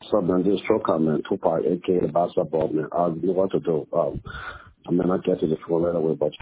So man, this Stroker, man, Tupac, aka the basketball man. I knew what to do. I may not get to the floor right away, but